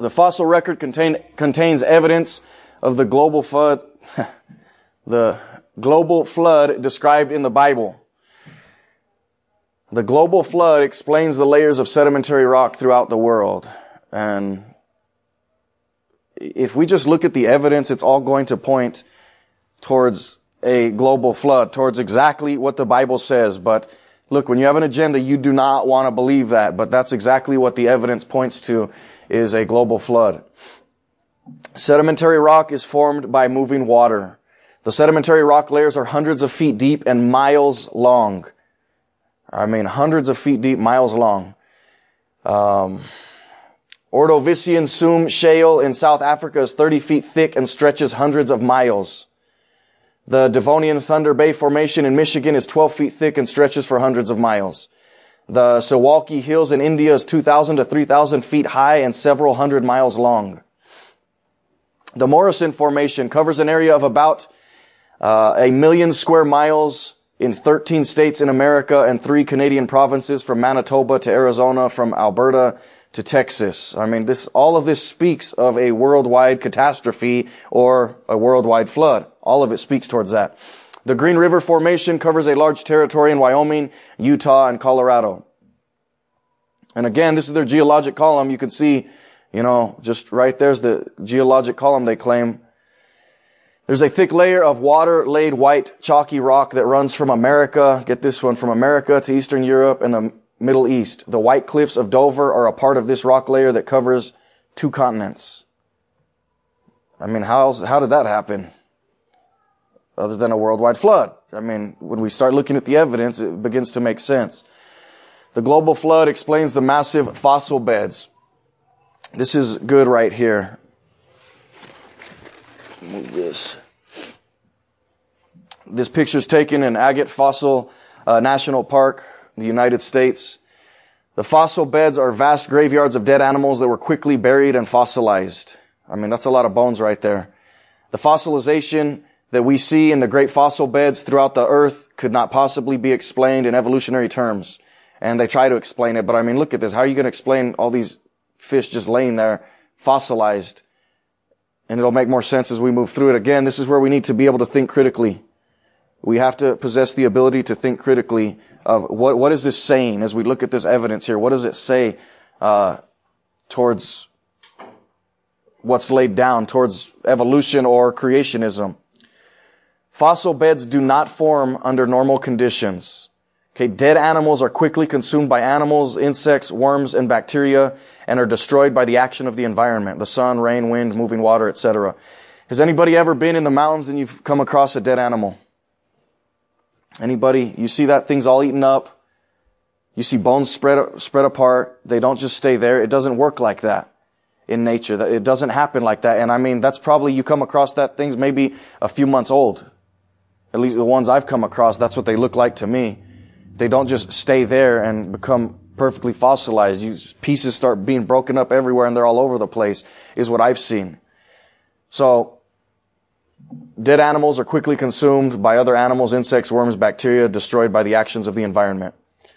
The fossil record contains evidence of the global flood, the global flood described in the Bible. The global flood explains the layers of sedimentary rock throughout the world. And if we just look at the evidence, it's all going to point towards a global flood, towards exactly what the Bible says. But look, when you have an agenda, you do not want to believe that. But that's exactly what the evidence points to, is a global flood. Sedimentary rock is formed by moving water. The sedimentary rock layers are hundreds of feet deep and miles long. Hundreds of feet deep, miles long. Ordovician Sum Shale in South Africa is 30 feet thick and stretches hundreds of miles. The Devonian Thunder Bay Formation in Michigan is 12 feet thick and stretches for hundreds of miles. The Sewalki Hills in India is 2,000 to 3,000 feet high and several hundred miles long. The Morrison Formation covers an area of about 1 million square miles in 13 states in America and 3 Canadian provinces, from Manitoba to Arizona, from Alberta to Texas. All of this speaks of a worldwide catastrophe or a worldwide flood. All of it speaks towards that. The Green River Formation covers a large territory in Wyoming, Utah, and Colorado. And again, this is their geologic column. You can see, just right there's the geologic column they claim. There's a thick layer of water-laid white chalky rock that runs from America, get this one, from America to Eastern Europe and the Middle East. The White Cliffs of Dover are a part of this rock layer that covers 2 continents. How did that happen? Other than a worldwide flood. When we start looking at the evidence, it begins to make sense. The global flood explains the massive fossil beds. This is good right here. Move this. This picture is taken in Agate Fossil National Park, the United States. The fossil beds are vast graveyards of dead animals that were quickly buried and fossilized. That's a lot of bones right there. The fossilization that we see in the great fossil beds throughout the earth could not possibly be explained in evolutionary terms. And they try to explain it, but look at this. How are you going to explain all these fish just laying there, fossilized? And it'll make more sense as we move through it. Again, this is where we need to be able to think critically. We have to possess the ability to think critically of what is this saying as we look at this evidence here. What does it say towards what's laid down, towards evolution or creationism? Fossil beds do not form under normal conditions. Dead animals are quickly consumed by animals, insects, worms, and bacteria, and are destroyed by the action of the environment, the sun, rain, wind, moving water, etc. Has anybody ever been in the mountains and you've come across a dead animal? Anybody? You see that thing's all eaten up. You see bones spread apart. They don't just stay there. It doesn't work like that in nature. It doesn't happen like that. And that's probably, you come across that thing's maybe a few months old. At least the ones I've come across, that's what they look like to me. They don't just stay there and become perfectly fossilized. Pieces start being broken up everywhere and they're all over the place, is what I've seen. So, dead animals are quickly consumed by other animals, insects, worms, bacteria, destroyed by the actions of the environment.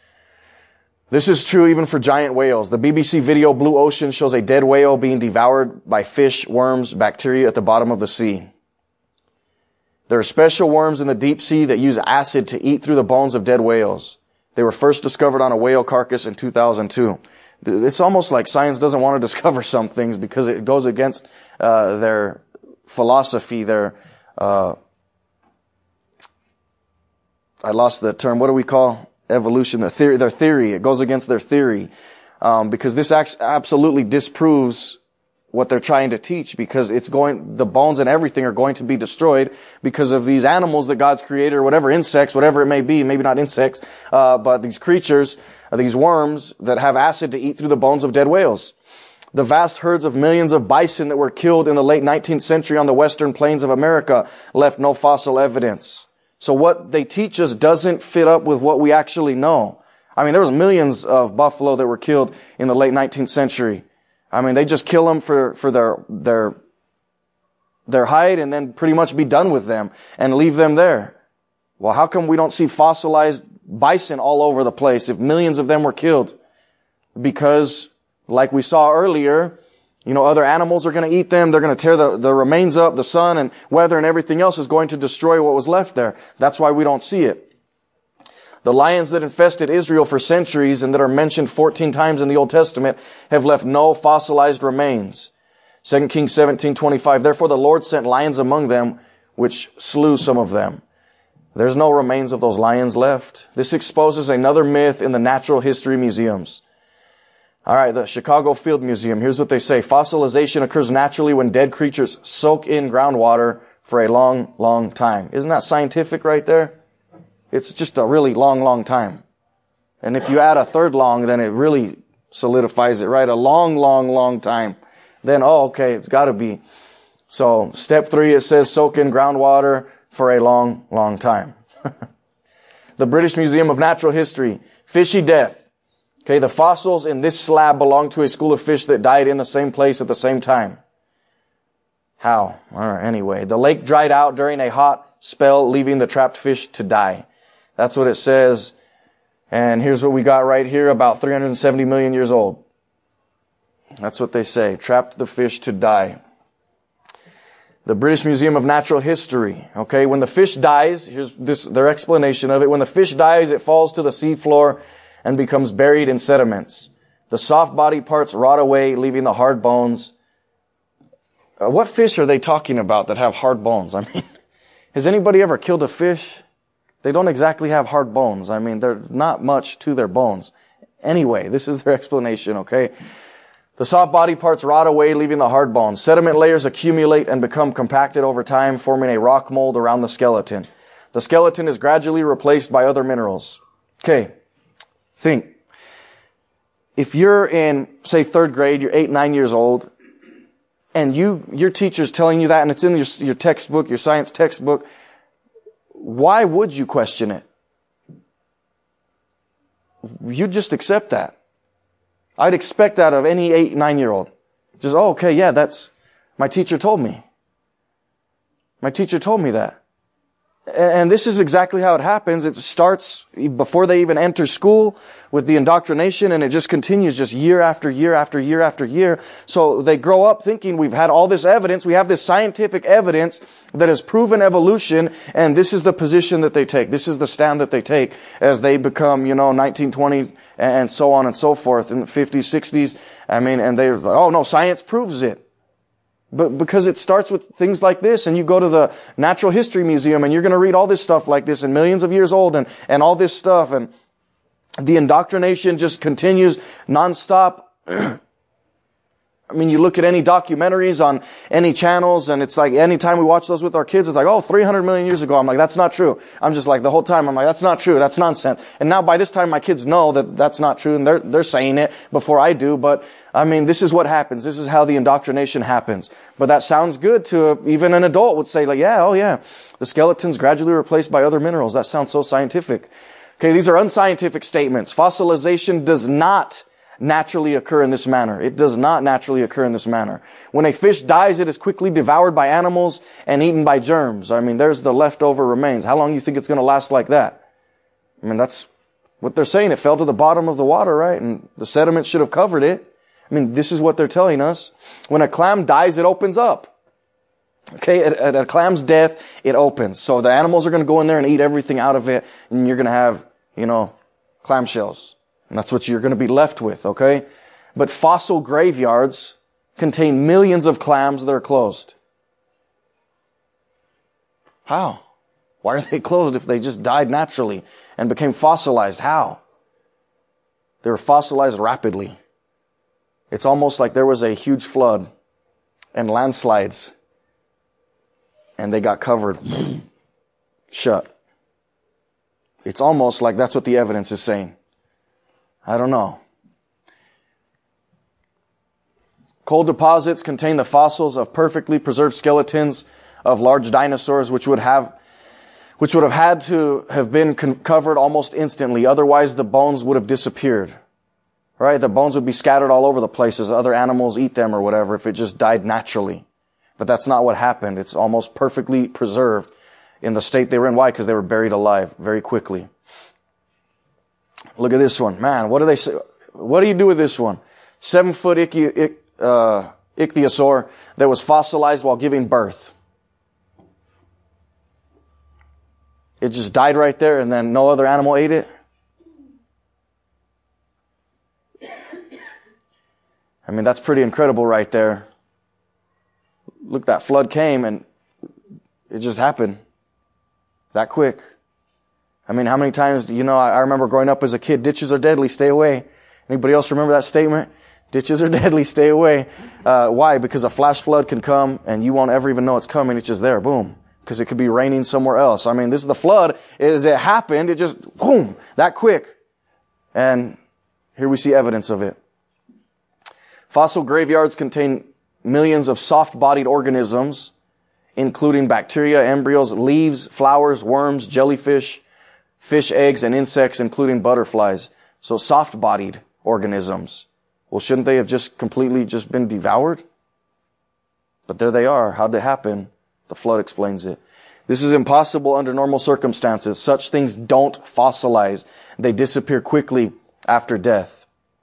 This is true even for giant whales. The BBC video Blue Ocean shows a dead whale being devoured by fish, worms, bacteria at the bottom of the sea. There are special worms in the deep sea that use acid to eat through the bones of dead whales. They were first discovered on a whale carcass in 2002. It's almost like science doesn't want to discover some things because it goes against their philosophy, I lost the term. What do we call evolution? Their theory. It goes against their theory because this absolutely disproves what they're trying to teach, because the bones and everything are going to be destroyed because of these animals that God's created, or whatever, insects, whatever it may be, maybe not insects, but these creatures, these worms that have acid to eat through the bones of dead whales. The vast herds of millions of bison that were killed in the late 19th century on the western plains of America left no fossil evidence. So what they teach us doesn't fit up with what we actually know. There was millions of buffalo that were killed in the late 19th century. They just kill them for their hide and then pretty much be done with them and leave them there. Well, how come we don't see fossilized bison all over the place if millions of them were killed? Because, like we saw earlier, Other animals are going to eat them. They're going to tear the remains up. The sun and weather and everything else is going to destroy what was left there. That's why we don't see it. The lions that infested Israel for centuries and that are mentioned 14 times in the Old Testament have left no fossilized remains. 2 Kings 17:25. Therefore the Lord sent lions among them, which slew some of them. There's no remains of those lions left. This exposes another myth in the natural history museums. All right, the Chicago Field Museum. Here's what they say. Fossilization occurs naturally when dead creatures soak in groundwater for a long, long time. Isn't that scientific right there? It's just a really long, long time. And if you add a third long, then it really solidifies it, right? A long, long, long time. Then, okay, it's got to be. So, step 3, it says soak in groundwater for a long, long time. The British Museum of Natural History. Fishy death. Okay, the fossils in this slab belong to a school of fish that died in the same place at the same time. How? All right, anyway, the lake dried out during a hot spell, leaving the trapped fish to die. That's what it says. And here's what we got right here, about 370 million years old. That's what they say. Trapped the fish to die. The British Museum of Natural History. Okay, when the fish dies, here's their explanation of it. When the fish dies, it falls to the seafloor and becomes buried in sediments. The soft body parts rot away, leaving the hard bones. What fish are they talking about that have hard bones? I mean, has anybody ever killed a fish? They don't exactly have hard bones. I mean, there's not much to their bones. Anyway, this is their explanation, okay? The soft body parts rot away, leaving the hard bones. Sediment layers accumulate and become compacted over time, forming a rock mold around the skeleton. The skeleton is gradually replaced by other minerals. Okay. Think. If you're in, say, 3rd grade, you're 8, 9 years old, and your teacher's telling you that, and it's in your textbook, your science textbook, why would you question it? You'd just accept that. I'd expect that of any 8, 9-year-old. Just, okay, yeah, my teacher told me. My teacher told me that. And this is exactly how it happens. It starts before they even enter school with the indoctrination, and it just continues just year after year after year after year. So they grow up thinking we've had all this evidence. We have this scientific evidence that has proven evolution, and this is the position that they take. This is the stand that they take as they become, 1920 and so on and so forth in the 50s, 60s. I mean, and they're like, oh no, science proves it. But because it starts with things like this, and you go to the Natural History Museum and you're going to read all this stuff like this and millions of years old and all this stuff, and the indoctrination just continues nonstop. I mean, you look at any documentaries on any channels, and it's like anytime we watch those with our kids, it's like, 300 million years ago. I'm like, that's not true. I'm just like, the whole time, I'm like, that's not true. That's nonsense. And now by this time, my kids know that that's not true, and they're saying it before I do. But I mean, this is what happens. This is how the indoctrination happens. But that sounds good to even an adult would say, like, yeah, the skeleton's gradually replaced by other minerals. That sounds so scientific. Okay, these are unscientific statements. Fossilization does not naturally occur in this manner. It does not naturally occur in this manner. When a fish dies, it is quickly devoured by animals and eaten by germs. I mean, there's the leftover remains. How long do you think it's going to last like that? I mean, that's what they're saying. It fell to the bottom of the water, right? And the sediment should have covered it. I mean, this is what they're telling us. When a clam dies, it opens up. Okay, at a clam's death, it opens. So the animals are going to go in there and eat everything out of it, and you're going to have, clam shells. And that's what you're going to be left with, okay? But fossil graveyards contain millions of clams that are closed. How? Why are they closed if they just died naturally and became fossilized? How? They were fossilized rapidly. It's almost like there was a huge flood and landslides, and they got covered shut. It's almost like that's what the evidence is saying. I don't know. Coal deposits contain the fossils of perfectly preserved skeletons of large dinosaurs, which would have had to have been covered almost instantly. Otherwise, the bones would have disappeared. Right? The bones would be scattered all over the place as other animals eat them or whatever if it just died naturally. But that's not what happened. It's almost perfectly preserved in the state they were in. Why? Because they were buried alive very quickly. Look at this one. Man, what do they say? What do you do with this one? 7-foot ichthyosaur that was fossilized while giving birth. It just died right there and then no other animal ate it. I mean, that's pretty incredible right there. Look, that flood came and it just happened that quick. I mean, how many times, I remember growing up as a kid, ditches are deadly, stay away. Anybody else remember that statement? Ditches are deadly, stay away. Why? Because a flash flood can come and you won't ever even know it's coming. It's just there, boom. Because it could be raining somewhere else. I mean, this is the flood. As it happened, it just, boom, that quick. And here we see evidence of it. Fossil graveyards contain millions of soft-bodied organisms, including bacteria, embryos, leaves, flowers, worms, jellyfish, fish eggs, and insects, including butterflies. So soft-bodied organisms. Well, shouldn't they have just completely just been devoured? But there they are. How'd it happen? The flood explains it. This is impossible under normal circumstances. Such things don't fossilize. They disappear quickly after death.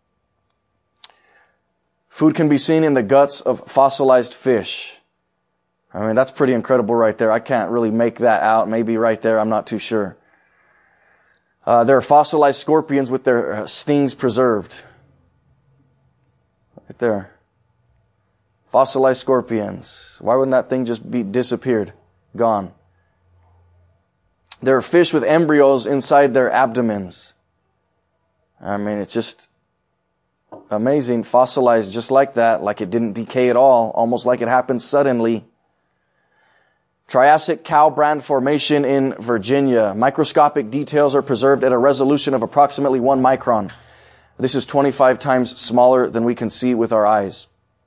Food can be seen in the guts of fossilized fish. I mean, that's pretty incredible right there. I can't really make that out. Maybe right there, I'm not too sure. There are fossilized scorpions with their stings preserved. Right there. Fossilized scorpions. Why wouldn't that thing just be disappeared? Gone. There are fish with embryos inside their abdomens. I mean, it's just amazing. Fossilized just like that, like it didn't decay at all, almost like it happened suddenly. Triassic Cow Brand Formation in Virginia. Microscopic details are preserved at a resolution of approximately 1 micron. This is 25 times smaller than we can see with our eyes.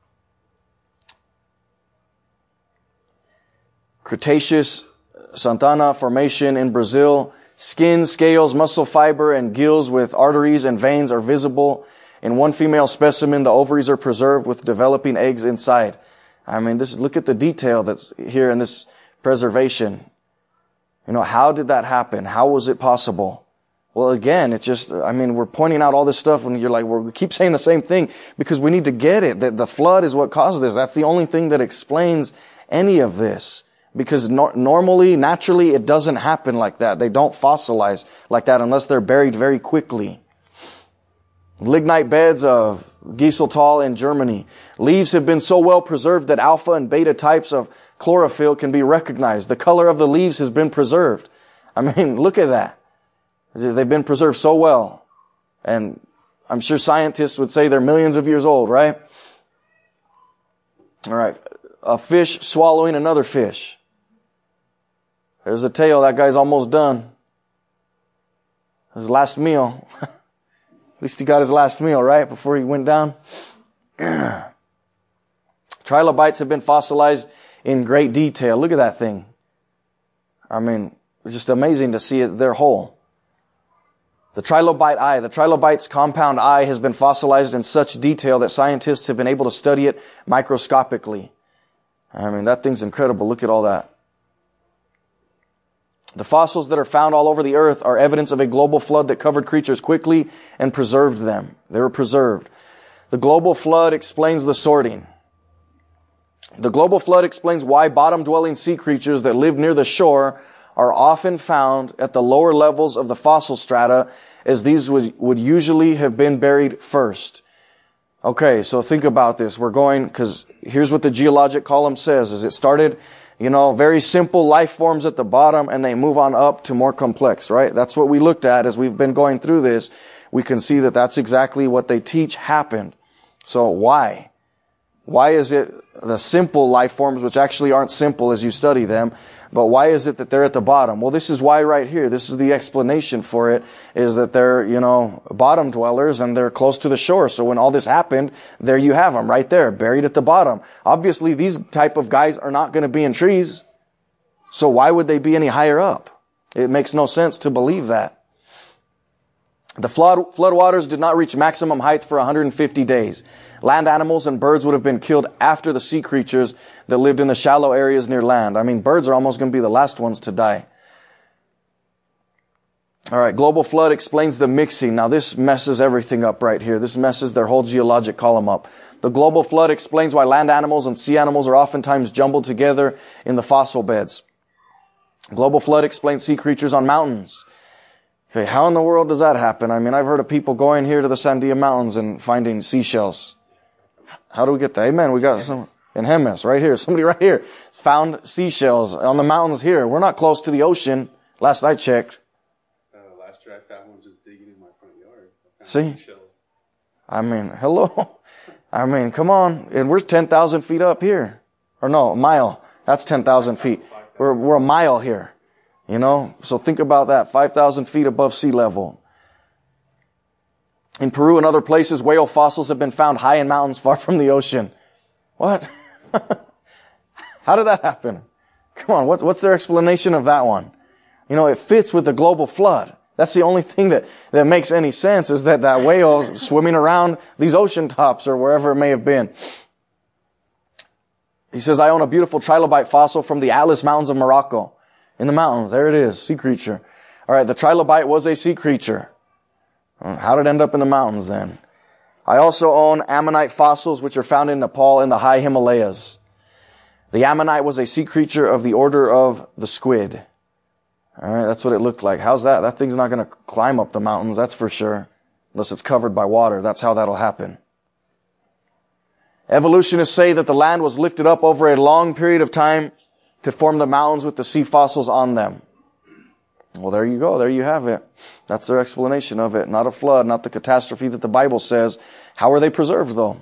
Cretaceous Santana Formation in Brazil. Skin, scales, muscle fiber, and gills with arteries and veins are visible. In one female specimen, the ovaries are preserved with developing eggs inside. I mean, look at the detail that's here in this preservation. How did that happen? How was it possible? Well, again, we're pointing out all this stuff when you're like, we keep saying the same thing because we need to get it, that the flood is what caused this. That's the only thing that explains any of this. Because normally, naturally, it doesn't happen like that. They don't fossilize like that unless they're buried very quickly. Lignite beds of Gieseltal in Germany. Leaves have been so well preserved that alpha and beta types of chlorophyll can be recognized. The color of the leaves has been preserved. I mean, look at that. They've been preserved so well. And I'm sure scientists would say they're millions of years old, right? All right. A fish swallowing another fish. There's a tail. That guy's almost done. His last meal. At least he got his last meal, right? Before he went down. Trilobites have been fossilized in great detail. Look at that thing. I mean, it's just amazing to see it. They're whole. The trilobite eye. The trilobite's compound eye has been fossilized in such detail that scientists have been able to study it microscopically. I mean, that thing's incredible. Look at all that. The fossils that are found all over the earth are evidence of a global flood that covered creatures quickly and preserved them. They were preserved. The global flood explains the sorting. The global flood explains why bottom-dwelling sea creatures that live near the shore are often found at the lower levels of the fossil strata, as these would usually have been buried first. Okay, so think about this. Because here's what the geologic column says, is it started, very simple life forms at the bottom, and they move on up to more complex, right? That's what we looked at as we've been going through this. We can see that that's exactly what they teach happened. So why? Why is it the simple life forms, which actually aren't simple as you study them, but why is it that they're at the bottom? Well, this is why right here. This is the explanation for it, is that they're, bottom dwellers and they're close to the shore. So when all this happened, there you have them right there, buried at the bottom. Obviously, these type of guys are not going to be in trees. So why would they be any higher up? It makes no sense to believe that. The floodwaters did not reach maximum height for 150 days. Land animals and birds would have been killed after the sea creatures that lived in the shallow areas near land. I mean, birds are almost going to be the last ones to die. All right, global flood explains the mixing. Now, this messes everything up right here. This messes their whole geologic column up. The global flood explains why land animals and sea animals are oftentimes jumbled together in the fossil beds. Global flood explains sea creatures on mountains. Okay, how in the world does that happen? I mean, I've heard of people going here to the Sandia Mountains and finding seashells. How do we get that? Amen. We got some in Hemes, right here. Somebody right here found seashells on the mountains here. We're not close to the ocean, last I checked. Last year I found one just digging in my front yard. See? Seashells. I mean, hello. I mean, come on. And we're 10,000 feet up here. Or no, a mile. That's 10,000 feet. We're a mile here. You know, so think about that, 5,000 feet above sea level. In Peru and other places, whale fossils have been found high in mountains far from the ocean. What? How did that happen? Come on, what's their explanation of that one? You know, it fits with the global flood. That's the only thing that makes any sense, is that whale swimming around these ocean tops or wherever it may have been. He says, I own a beautiful trilobite fossil from the Atlas Mountains of Morocco. In the mountains, there it is, sea creature. All right, the trilobite was a sea creature. How did it end up in the mountains then? I also own ammonite fossils, which are found in Nepal in the high Himalayas. The ammonite was a sea creature of the order of the squid. All right, that's what it looked like. How's that? That thing's not going to climb up the mountains, that's for sure, unless it's covered by water. That's how that'll happen. Evolutionists say that the land was lifted up over a long period of time to form the mountains with the sea fossils on them. Well, there you go. There you have it. That's their explanation of it. Not a flood, not the catastrophe that the Bible says. How are they preserved, though?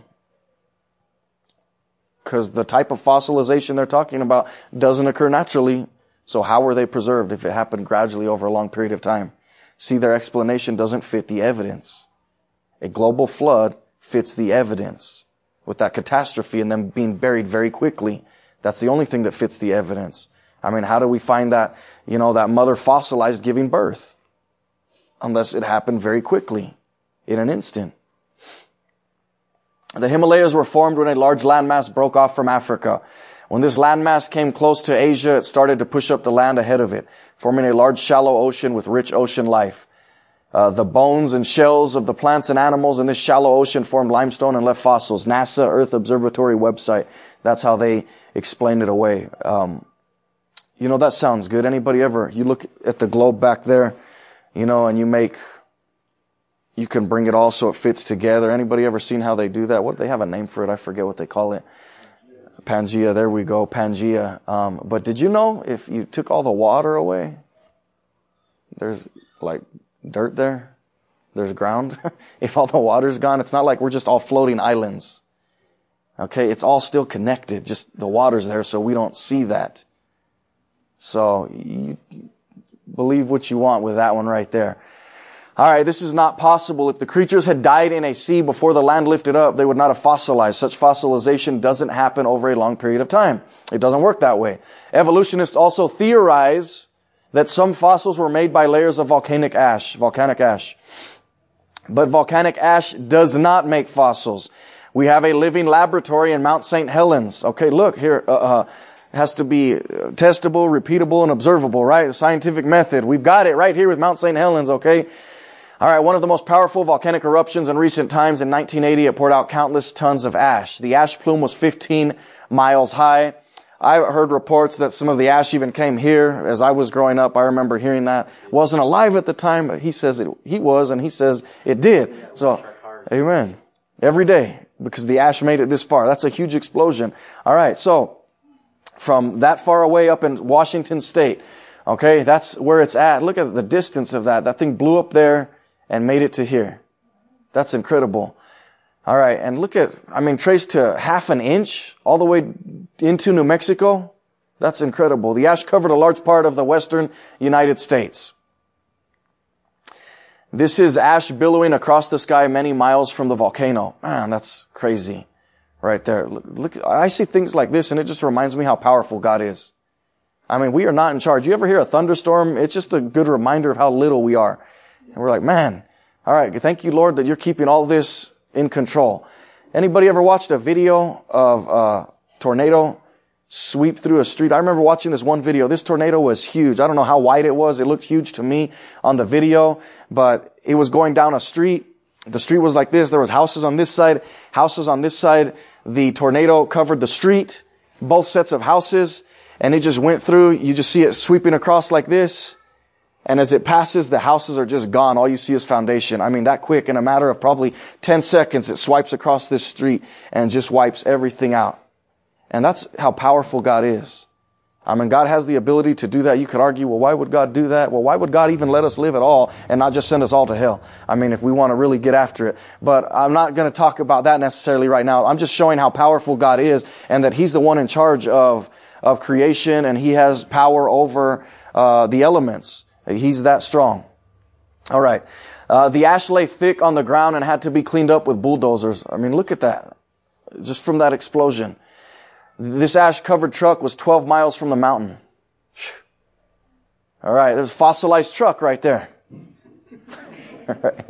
Because the type of fossilization they're talking about doesn't occur naturally. So how were they preserved if it happened gradually over a long period of time? See, their explanation doesn't fit the evidence. A global flood fits the evidence. With that catastrophe and them being buried very quickly. That's the only thing that fits the evidence. I mean, how do we find that, that mother fossilized giving birth? Unless it happened very quickly, in an instant. The Himalayas were formed when a large landmass broke off from Africa. When this landmass came close to Asia, it started to push up the land ahead of it, forming a large shallow ocean with rich ocean life. The bones and shells of the plants and animals in this shallow ocean formed limestone and left fossils. NASA Earth Observatory website. That's how they explained it away. That sounds good. Anybody ever, you look at the globe back there, and you can bring it all so it fits together. Anybody ever seen how they do that? What, they have a name for it. I forget what they call it. Pangea. There we go. Pangea. But did you know if you took all the water away, there's like dirt there? There's ground. If all the water's gone, it's not like we're just all floating islands. Okay, it's all still connected. Just the water's there, so we don't see that. So you believe what you want with that one right there. All right, this is not possible. If the creatures had died in a sea before the land lifted up, they would not have fossilized. Such fossilization doesn't happen over a long period of time. It doesn't work that way. Evolutionists also theorize that some fossils were made by layers of volcanic ash. But volcanic ash does not make fossils. We have a living laboratory in Mount St. Helens. Okay, look here. Has to be testable, repeatable, and observable, right? The scientific method. We've got it right here with Mount St. Helens, okay? All right, one of the most powerful volcanic eruptions in recent times. In 1980, it poured out countless tons of ash. The ash plume was 15 miles high. I heard reports that some of the ash even came here. As I was growing up, I remember hearing that. Wasn't alive at the time, but he says he was, and he says it did. So, amen. Every day, because the ash made it this far. That's a huge explosion. All right, so from that far away up in Washington State, okay, that's where it's at. Look at the distance of that. That thing blew up there and made it to here. That's incredible. All right, and look at, traced to half an inch all the way into New Mexico. That's incredible. The ash covered a large part of the western United States. This is ash billowing across the sky many miles from the volcano. Man, that's crazy right there. Look, I see things like this and it just reminds me how powerful God is. We are not in charge. You ever hear a thunderstorm? It's just a good reminder of how little we are. And we're like, man, all right, thank you, Lord, that you're keeping all this in control. Anybody ever watched a video of a tornado sweep through a street? I remember watching this one video. This tornado was huge. I don't know how wide it was. It looked huge to me on the video, but it was going down a street The street was like this. There was houses on this side, houses on this side. The tornado covered the street, both sets of houses, and it just went through. You just see it sweeping across like this. And as it passes, the houses are just gone. All you see is foundation. I mean, that quick, in a matter of probably 10 seconds, it swipes across this street and just wipes everything out. And that's how powerful God is. I mean, God has the ability to do that. You could argue, well, why would God do that? Well, why would God even let us live at all and not just send us all to hell? I mean, if we want to really get after it. But I'm not going to talk about that necessarily right now. I'm just showing how powerful God is and that he's the one in charge of creation, and he has power over the elements. He's that strong. All right. The ash lay thick on the ground and had to be cleaned up with bulldozers. I mean, look at that. Just from that explosion. This ash-covered truck was 12 miles from the mountain. All right, there's a fossilized truck right there. All right.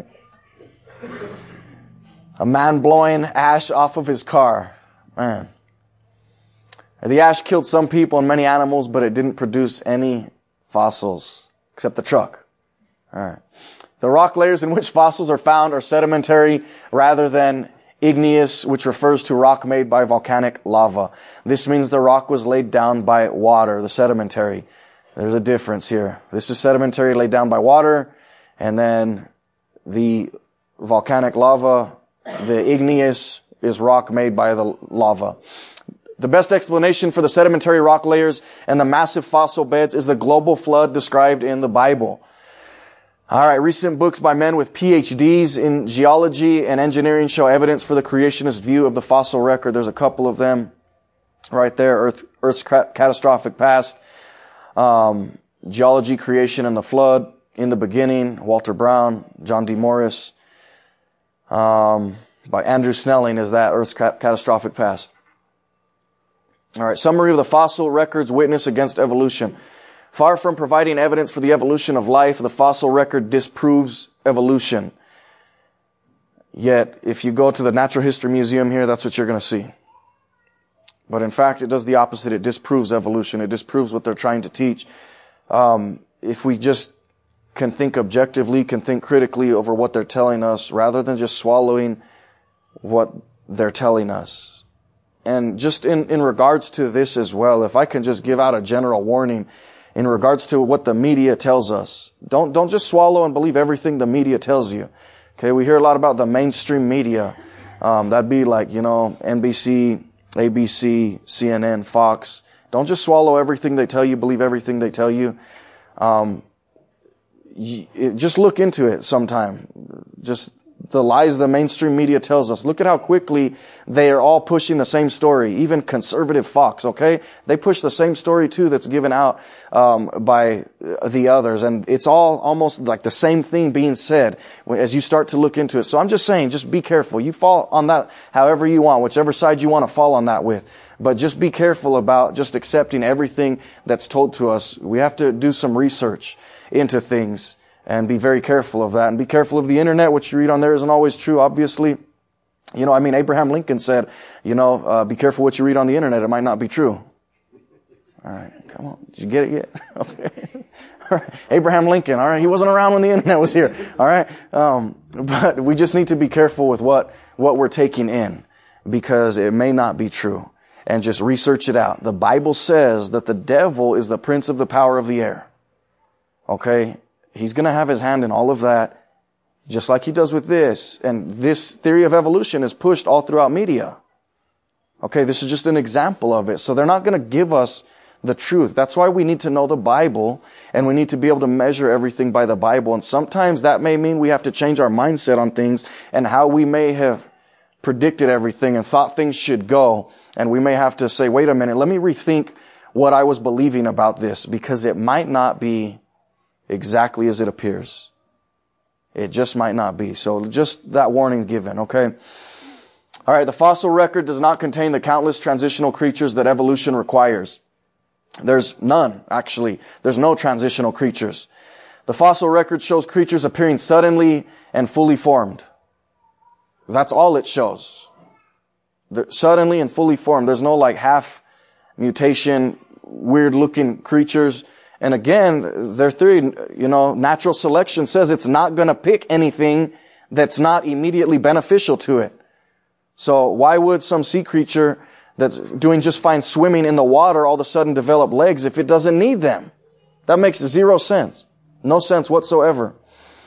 A man blowing ash off of his car. Man. The ash killed some people and many animals, but it didn't produce any fossils, except the truck. All right. The rock layers in which fossils are found are sedimentary rather than igneous, which refers to rock made by volcanic lava. This means the rock was laid down by water, the sedimentary. There's a difference here. This is sedimentary laid down by water, and then the volcanic lava, the igneous, is rock made by the lava. The best explanation for the sedimentary rock layers and the massive fossil beds is the global flood described in the Bible. All right, recent books by men with PhDs in geology and engineering show evidence for the creationist view of the fossil record. There's a couple of them right there. Earth's catastrophic past, geology, creation, and the flood. In the beginning, Walter Brown, John D. Morris, by Andrew Snelling is that Earth's catastrophic past. All right, summary of the fossil record's witness against evolution. Far from providing evidence for the evolution of life, the fossil record disproves evolution. Yet, if you go to the Natural History Museum here, that's what you're going to see. But in fact, it does the opposite. It disproves evolution. It disproves what they're trying to teach. If we just can think objectively, can think critically over what they're telling us, rather than just swallowing what they're telling us. And just in regards to this as well, if I can just give out a general warning, in regards to what the media tells us. Don't just swallow and believe everything the media tells you. Okay, we hear a lot about the mainstream media. That'd be like, NBC, ABC, CNN, Fox. Don't just swallow everything they tell you, believe everything they tell you. Just look into it sometime. Just the lies the mainstream media tells us. Look at how quickly they are all pushing the same story. Even conservative Fox, okay? They push the same story too that's given out by the others. And it's all almost like the same thing being said as you start to look into it. So I'm just saying, just be careful. You fall on that however you want, whichever side you want to fall on that with. But just be careful about just accepting everything that's told to us. We have to do some research into things. And be very careful of that. And be careful of the internet. What you read on there isn't always true, obviously. Abraham Lincoln said, be careful what you read on the internet. It might not be true. All right, come on. Did you get it yet? Okay. All right. Abraham Lincoln. All right. He wasn't around when the internet was here. All right. But we just need to be careful with what we're taking in, because it may not be true. And just research it out. The Bible says that the devil is the prince of the power of the air. Okay. He's going to have his hand in all of that, just like he does with this. And this theory of evolution is pushed all throughout media. Okay, this is just an example of it. So they're not going to give us the truth. That's why we need to know the Bible, and we need to be able to measure everything by the Bible. And sometimes that may mean we have to change our mindset on things and how we may have predicted everything and thought things should go. And we may have to say, wait a minute, let me rethink what I was believing about this, because it might not be exactly as it appears. It just might not be. So just that warning given, okay? All right, the fossil record does not contain the countless transitional creatures that evolution requires. There's none, actually. There's no transitional creatures. The fossil record shows creatures appearing suddenly and fully formed. That's all it shows. They're suddenly and fully formed. There's no half mutation, weird looking creatures. And again, their theory, natural selection says it's not going to pick anything that's not immediately beneficial to it. So why would some sea creature that's doing just fine swimming in the water all of a sudden develop legs if it doesn't need them? That makes zero sense. No sense whatsoever.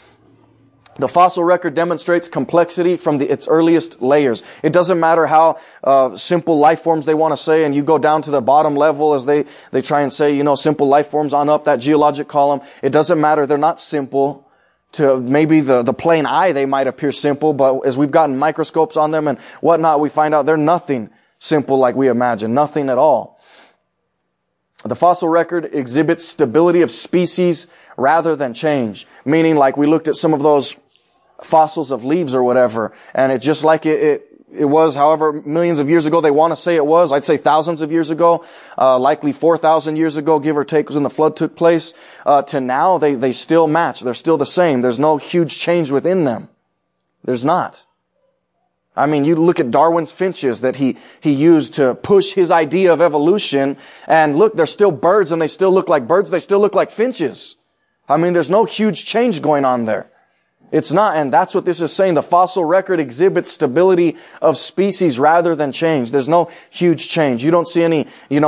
The fossil record demonstrates complexity from its earliest layers. It doesn't matter how simple life forms they want to say, and you go down to the bottom level as they try and say, simple life forms on up that geologic column. It doesn't matter. They're not simple. To maybe the plain eye, they might appear simple, but as we've gotten microscopes on them and whatnot, we find out they're nothing simple like we imagine. Nothing at all. The fossil record exhibits stability of species rather than change. Meaning, like we looked at some of those fossils of leaves or whatever, and it just like it was however millions of years ago they want to say it was. I'd say thousands of years ago, likely 4,000 years ago, give or take, was when the flood took place. To now, they still match. They're still the same. There's no huge change within them. There's not. I mean, you look at Darwin's finches that he used to push his idea of evolution, and look, they're still birds and they still look like birds. They still look like finches. I mean, there's no huge change going on there. It's not, and that's what this is saying. The fossil record exhibits stability of species rather than change. There's no huge change. You don't see any,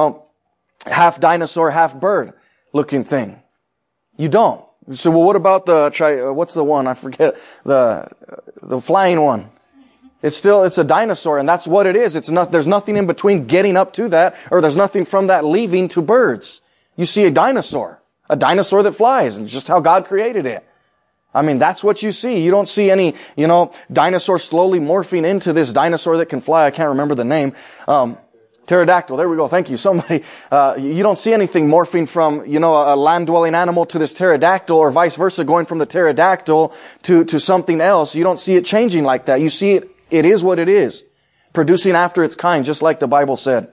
half dinosaur, half bird looking thing. You don't. So, well, what about what's the one? I forget. The flying one. It's a dinosaur, and that's what it is. There's nothing in between getting up to that, or there's nothing from that leaving to birds. You see a dinosaur that flies, and just how God created it. I mean, that's what you see. You don't see any, dinosaur slowly morphing into this dinosaur that can fly. I can't remember the name. Pterodactyl. There we go. Thank you. Somebody, you don't see anything morphing from, a land-dwelling animal to this pterodactyl, or vice versa, going from the pterodactyl to something else. You don't see it changing like that. You see it is what it is, producing after its kind, just like the Bible said.